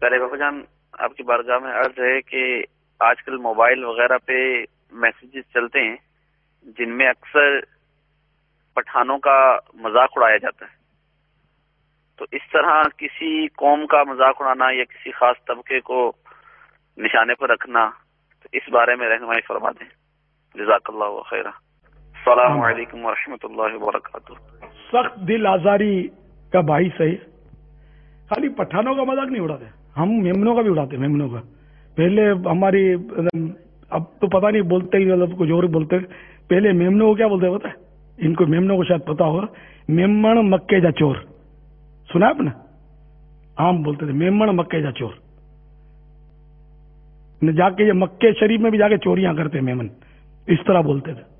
پہلے بابا جان آپ کی بارگاہ میں عرض ہے کہ آج کل موبائل وغیرہ پہ میسیجز چلتے ہیں جن میں اکثر پٹھانوں کا مذاق اڑایا جاتا ہے، تو اس طرح کسی قوم کا مذاق اڑانا یا کسی خاص طبقے کو نشانے پر رکھنا، تو اس بارے میں رہنمائی فرما دیں، جزاک اللہ خیرہ۔ السلام علیکم ورحمۃ اللہ وبرکاتہ۔ سخت دل آزاری کا باعث ہے، خالی پٹھانوں کا مذاق نہیں اڑاتے، ہم میمنوں کا بھی اڑاتے، میمنوں کا۔ پہلے ہماری، اب تو پتہ نہیں بولتے ہی کچھ اور بولتے، پہلے میمنوں کو کیا بولتے پتہ ہے؟ ان کو میمنوں کو شاید پتا ہوگا، میمن مکے جا چور، سنا آپ نے؟ عام بولتے تھے میمن مکے جا چور، جا کے یہ مکے شریف میں بھی جا کے چوریاں کرتے میمن، اس طرح بولتے تھے۔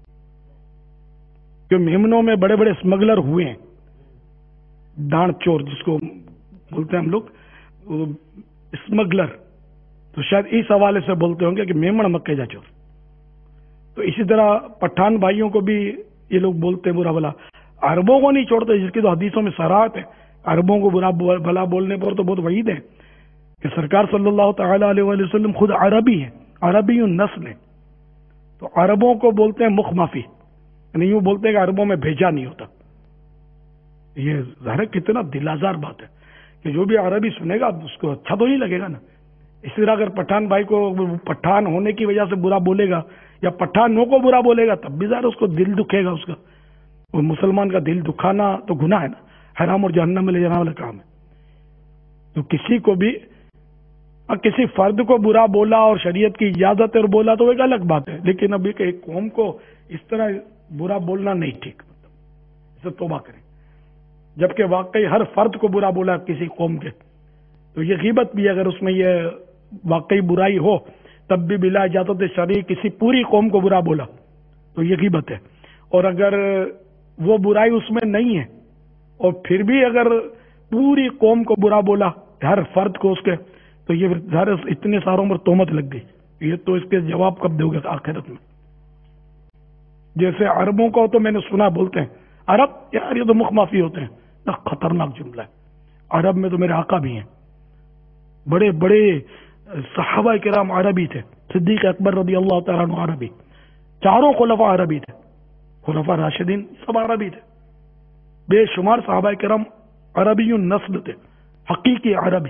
کہ میمنوں میں بڑے بڑے اسمگلر ہوئے ہیں، ڈانٹ چور جس کو بولتے ہیں ہم لوگ، اسمگلر، تو شاید اس حوالے سے بولتے ہوں گے کہ میمن مکے جا چور۔ تو اسی طرح پٹھان بھائیوں کو بھی یہ لوگ بولتے ہیں برا بلا، عربوں کو نہیں چھوڑتے، جس کی تو حدیثوں میں صراحت ہے، عربوں کو برا بلا بولنے پر تو بہت وعید ہے کہ سرکار صلی اللہ تعالی علیہ وآلہ وسلم خود عربی ہیں، عربی نسل ہیں، تو عربوں کو بولتے ہیں مخ مافی، یعنی یوں بولتے ہیں کہ عربوں میں بھیجا نہیں ہوتا۔ یہ ظاہر کتنا دل آزار بات ہے کہ جو بھی عربی سنے گا اس کو اچھا تو نہیں لگے گا نا۔ اسی طرح اگر پٹھان بھائی کو پٹھان ہونے کی وجہ سے برا بولے گا یا پٹھانوں کو برا بولے گا تب بھی ظاہر اس کو دل دکھے گا، اس کا، وہ مسلمان کا دل دکھانا تو گناہ ہے نا، حرام اور جہنم میں لے جانے والا کام ہے۔ تو کسی کو بھی، کسی فرد کو برا بولا اور شریعت کی اجازت اور بولا تو ایک الگ بات ہے، لیکن ابھی کہ ایک قوم کو اس طرح برا بولنا نہیں ٹھیک، اسے توبہ کریں۔ جبکہ واقعی ہر فرد کو برا بولا کسی قوم کے تو یہ غیبت بھی، اگر اس میں یہ واقعی برائی ہو تب بھی بلا اجازت شرعی کسی پوری قوم کو برا بولا تو یہ غیبت ہے، اور اگر وہ برائی اس میں نہیں ہے اور پھر بھی اگر پوری قوم کو برا بولا ہر فرد کو اس کے، تو یہ ظاہر اتنے ساروں پر تہمت لگ گئی، یہ تو اس کے جواب کب دو گے آخرت میں؟ جیسے عربوں کو تو میں نے سنا بولتے ہیں عرب، یار یہ تو مخ مافی ہوتے ہیں، نہ خطرناک جملہ ہے۔ عرب میں تو میرے آقا بھی ہیں، بڑے بڑے صحابہ کرام عربی تھے، صدیق اکبر رضی اللہ تعالیٰ عنہ عربی، چاروں خلفاء عربی تھے، خلفاء راشدین سب عربی تھے، بے شمار صحابہ کرام عربی نسل تھے، حقیقی عربی۔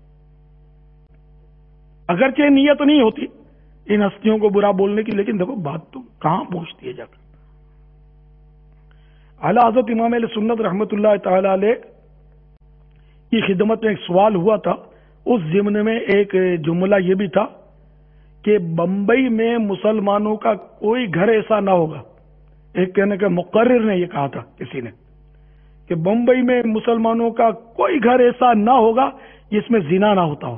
اگرچہ نیت نہیں ہوتی ان ہستیوں کو برا بولنے کی، لیکن دیکھو بات تو کہاں پہنچتی ہے جا کر۔ اعلیٰ حضرت امام اہل سنت رحمۃ اللہ تعالی علیہ کی خدمت میں ایک سوال ہوا تھا، اس ضمن میں ایک جملہ یہ بھی تھا کہ بمبئی میں مسلمانوں کا کوئی گھر ایسا نہ ہوگا، ایک کہنے کے مقرر نے یہ کہا تھا کسی نے کہ بمبئی میں مسلمانوں کا کوئی گھر ایسا نہ ہوگا جس میں زنا نہ ہوتا ہو۔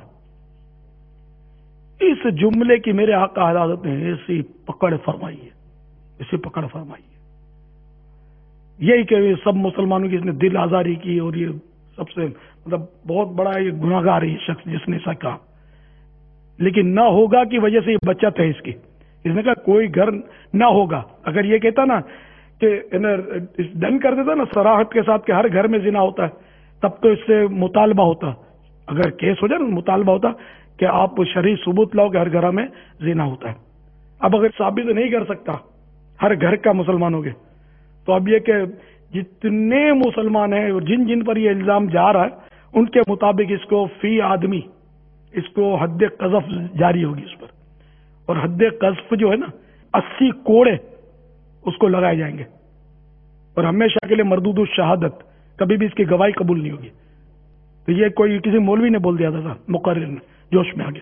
اس جملے کی میرے آقا حضرت نے ایسی پکڑ فرمائی ہے، ایسی پکڑ فرمائی ہے، یہی کہ سب مسلمانوں کی اس نے دل آزاری کی، اور یہ سب سے مطلب بہت بڑا یہ گناہگار ہے یہ شخص جس نے ایسا کہا۔ لیکن نہ ہوگا کی وجہ سے یہ بچت ہے اس کی، اس نے کہا کوئی گھر نہ ہوگا، اگر یہ کہتا نا کہ ڈن کر دیتا نا صراحت کے ساتھ کہ ہر گھر میں زنا ہوتا ہے، تب تو اس سے مطالبہ ہوتا، اگر کیس ہو جائے نا مطالبہ ہوتا کہ آپ شرعی ثبوت لاؤ کہ ہر گھر میں زنا ہوتا ہے۔ اب اگر ثابت نہیں کر سکتا ہر گھر کا مسلمانوں کے، تو اب یہ کہ جتنے مسلمان ہیں اور جن جن پر یہ الزام جا رہا ہے ان کے مطابق اس کو فی آدمی اس کو حد قذف جاری ہوگی اس پر، اور حد قذف جو ہے نا 80 کوڑے اس کو لگائے جائیں گے، اور ہمیشہ کے لیے مردود الشہادت، کبھی بھی اس کی گواہی قبول نہیں ہوگی۔ تو یہ کوئی کسی مولوی نے بول دیا تھا، مقرر نے جوش میں آگے،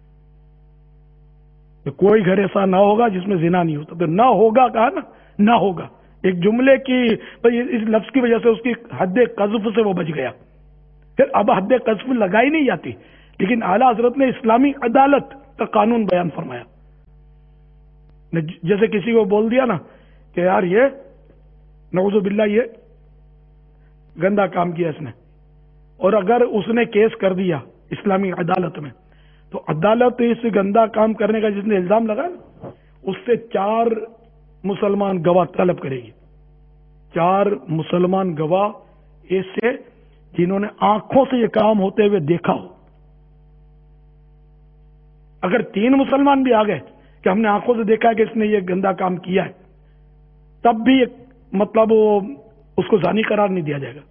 کہ کوئی گھر ایسا نہ ہوگا جس میں زنا نہیں ہوتا، تو نہ ہوگا کہا نا، نہ ہوگا ایک جملے کی، اس لفظ کی وجہ سے اس کی حد قذف سے وہ بچ گیا۔ پھر اب حد قذف لگائی نہیں جاتی، لیکن اعلیٰ حضرت نے اسلامی عدالت کا قانون بیان فرمایا۔ جیسے کسی کو بول دیا نا کہ یار یہ نعوذ باللہ یہ گندا کام کیا اس نے، اور اگر اس نے کیس کر دیا اسلامی عدالت میں، تو عدالت اس گندا کام کرنے کا جس نے الزام لگا نا اس سے 4 مسلمان گواہ طلب کرے گی، 4 مسلمان گواہ ایسے جنہوں نے آنکھوں سے یہ کام ہوتے ہوئے دیکھا ہو، اگر 3 مسلمان بھی آ گئے کہ ہم نے آنکھوں سے دیکھا ہے کہ اس نے یہ گندا کام کیا ہے، تب بھی مطلب اس کو زانی قرار نہیں دیا جائے گا،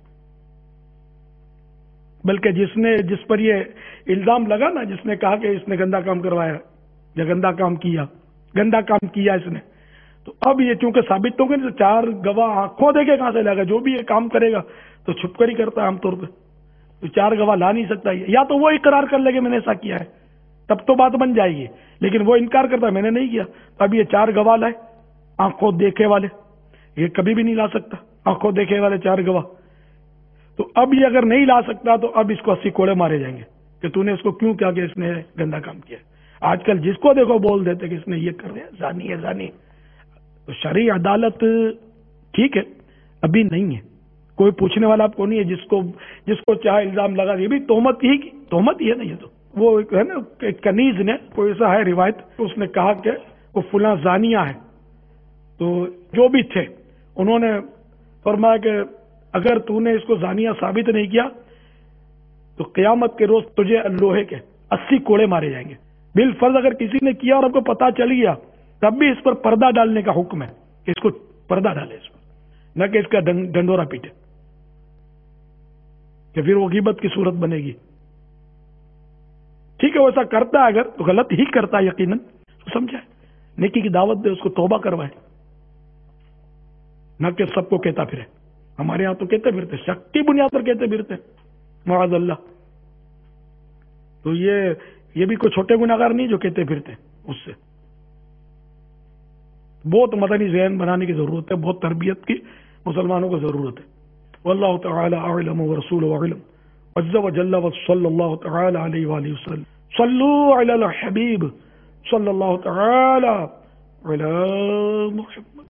بلکہ جس پر یہ الزام لگا نا، جس نے کہا کہ اس نے گندا کام کروایا یا گندا کام کیا اس نے، تو اب یہ چونکہ ثابت ہو گئے تو 4 گواہ آنکھوں دیکھے کہاں سے لائے گا؟ جو بھی یہ کام کرے گا تو چھپ کر ہی کرتا ہے عام طور پہ، تو 4 گواہ لا نہیں سکتا، یا تو وہ اقرار کر لے کہ میں نے ایسا کیا ہے، تب تو بات بن جائے گی، لیکن وہ انکار کرتا ہے میں نے نہیں کیا، تو اب یہ 4 گواہ لائے آنکھوں دیکھے والے، یہ کبھی بھی نہیں لا سکتا آنکھوں دیکھے والے 4 گواہ، تو اب یہ اگر نہیں لا سکتا تو اب اس کو 80 کوڑے مارے جائیں گے کہ تو نے اس کو کیوں کیا کہ اس نے گندا کام کیا۔ آج کل جس کو دیکھو بول دیتے کہ اس نے یہ کر رہا ہے، زانی ہے زانی۔ تو شرعی عدالت ٹھیک ہے ابھی نہیں ہے، کوئی پوچھنے والا آپ کو نہیں ہے، جس کو چاہے الزام لگا، یہ بھی تہمت ہی ہے نا، یہ تو وہ ہے نا کنیز نے کوئی ایسا ہے روایت، اس نے کہا کہ وہ فلاں زانیہ ہے، تو جو بھی تھے انہوں نے فرمایا کہ اگر تو نے اس کو زانیہ ثابت نہیں کیا تو قیامت کے روز تجھے لوہے کے 80 کوڑے مارے جائیں گے۔ بالفرض اگر کسی نے کیا اور آپ کو پتا چل گیا تب بھی اس پر پردہ ڈالنے کا حکم ہے کہ اس کو پردہ ڈالے اس پر، نہ کہ اس کا ڈنڈورا پیٹے، کہ پھر وہ غیبت کی صورت بنے گی۔ ٹھیک ہے ویسا کرتا ہے اگر تو غلط ہی کرتا ہے یقیناً، سمجھا، نیکی کی دعوت دے، اس کو توبہ کروائے، نہ کہ سب کو کہتا پھرے۔ ہمارے ہاں تو کہتے پھرتے، شک کی بنیاد پر کہتے پھرتے معاذ اللہ۔ تو یہ بھی کوئی چھوٹے گناہگار نہیں جو کہتے پھرتے، اس سے بہت مدنی ذہن بنانے کی ضرورت ہے، بہت تربیت کی مسلمانوں کو ضرورت ہے۔ واللہ تعالی اعلم ورسولہ اعلم عز وجل وصلی اللہ تعالی علیہ وآلہ وسلم۔ صلو علی الحبیب صلی اللہ تعالی علی محمد۔